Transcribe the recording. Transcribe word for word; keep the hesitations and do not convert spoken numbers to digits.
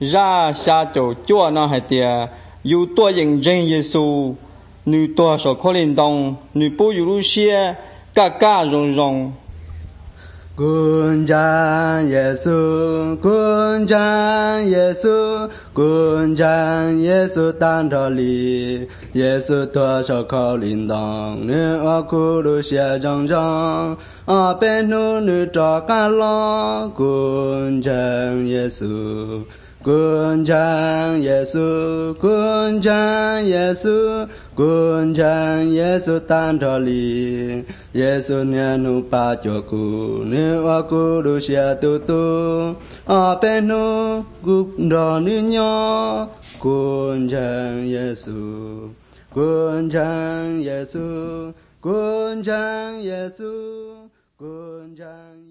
ra xa chỗ chua nó hay tiề yêu tua yên dân Giêsu nữ tua sở khó linh đông nữ bố yêu lu xia cả cả rong rong Kun chan Giêsu kun chan Giêsu kun chan Giêsu tan thọ li Giêsu tua sở khó linh đông nữ ở khu lu xia rong rong ở bên nu nữ trọ cả lo kun chan Giêsu kun chan Giêsu kun chan Giêsu kun chan Giêsu tan thọ li Giêsu nia nu pa cho ku ne wa ku du xia tu tu a pe nu gu do ni nyo kun chan Giêsu kun chan Giêsu kun chan Giêsu kun chan